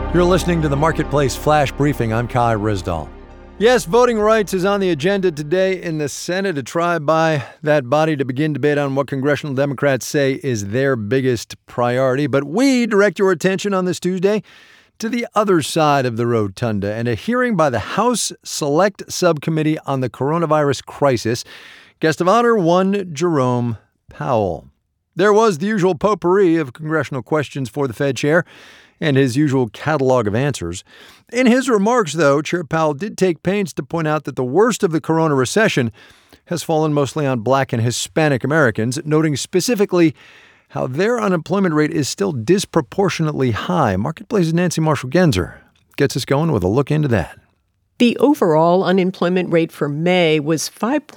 You're listening to the Marketplace Flash Briefing. I'm Kai Rizdal. Yes, voting rights is on the agenda today in the Senate, a try by that body to begin debate on what congressional Democrats say is their biggest priority. But we direct your attention on this Tuesday to the other side of the rotunda and a hearing by the House Select Subcommittee on the Coronavirus Crisis. Guest of honor, one Jerome Powell. There was the usual potpourri of congressional questions for the Fed chair and his usual catalog of answers. In his remarks, though, Chair Powell did take pains to point out that the worst of the corona recession has fallen mostly on Black and Hispanic Americans, noting specifically how their unemployment rate is still disproportionately high. Marketplace's Nancy Marshall-Genzer gets us going with a look into that. The overall unemployment rate for May was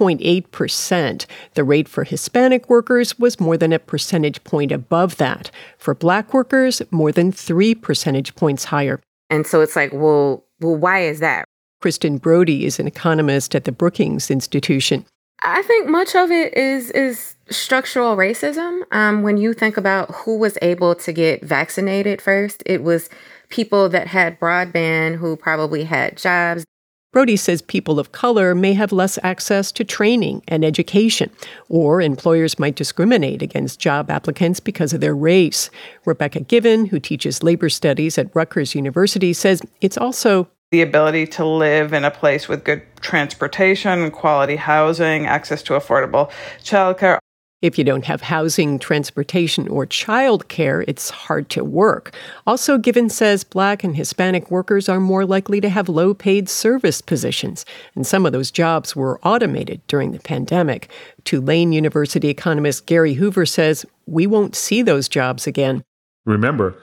5.8%. The rate for Hispanic workers was more than a percentage point above that. For Black workers, more than 3 percentage points higher. And so it's like, well, why is that? Kristen Brody is an economist at the Brookings Institution. I think much of it is structural racism. When you think about who was able to get vaccinated first, it was people that had broadband who probably had jobs. Brody says people of color may have less access to training and education, or employers might discriminate against job applicants because of their race. Rebecca Given, who teaches labor studies at Rutgers University, says it's also the ability to live in a place with good transportation, quality housing, access to affordable childcare. If you don't have housing, transportation, or childcare, it's hard to work. Also, Given says Black and Hispanic workers are more likely to have low-paid service positions, and some of those jobs were automated during the pandemic. Tulane University economist Gary Hoover says we won't see those jobs again. Remember,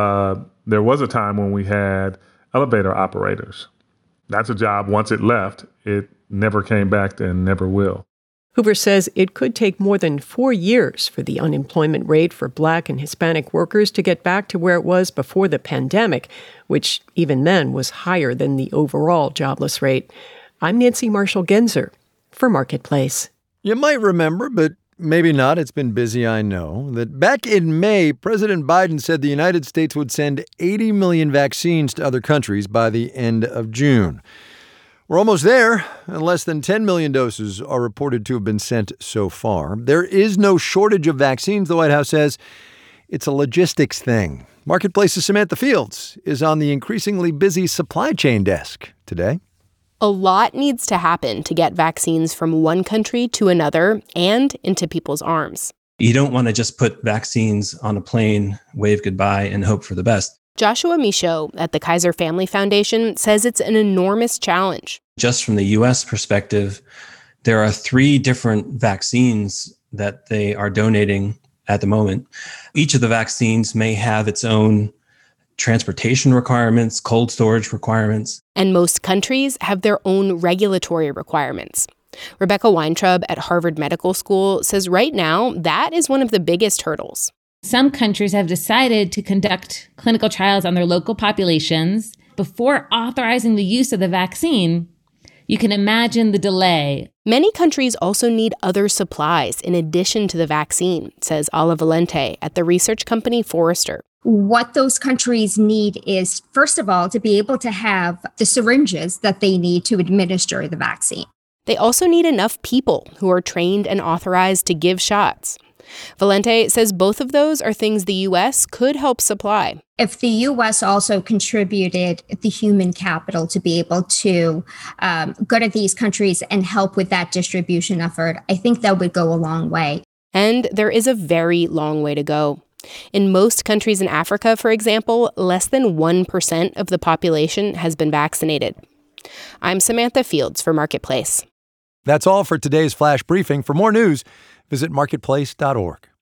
there was a time when we had elevator operators. That's a job, once it left, it never came back and never will. Hoover says it could take more than 4 years for the unemployment rate for Black and Hispanic workers to get back to where it was before the pandemic, which even then was higher than the overall jobless rate. I'm Nancy Marshall-Genzer for Marketplace. You might remember, but maybe not, it's been busy, I know, that back in May, President Biden said the United States would send 80 million vaccines to other countries by the end of June. We're almost there, and less than 10 million doses are reported to have been sent so far. There is no shortage of vaccines, the White House says. It's a logistics thing. Marketplace's Samantha Fields is on the increasingly busy supply chain desk today. A lot needs to happen to get vaccines from one country to another and into people's arms. You don't want to just put vaccines on a plane, wave goodbye, and hope for the best. Joshua Michaud at the Kaiser Family Foundation says it's an enormous challenge. Just from the U.S. perspective, there are 3 different vaccines that they are donating at the moment. Each of the vaccines may have its own transportation requirements, cold storage requirements. And most countries have their own regulatory requirements. Rebecca Weintraub at Harvard Medical School says right now that is one of the biggest hurdles. Some countries have decided to conduct clinical trials on their local populations before authorizing the use of the vaccine. You can imagine the delay. Many countries also need other supplies in addition to the vaccine, says Ala Valente at the research company Forrester. What those countries need is, first of all, to be able to have the syringes that they need to administer the vaccine. They also need enough people who are trained and authorized to give shots. Valente says both of those are things the U.S. could help supply. If the U.S. also contributed the human capital to be able to go to these countries and help with that distribution effort, I think that would go a long way. And there is a very long way to go. In most countries in Africa, for example, less than 1% of the population has been vaccinated. I'm Samantha Fields for Marketplace. That's all for today's Flash Briefing. For more news, visit marketplace.org.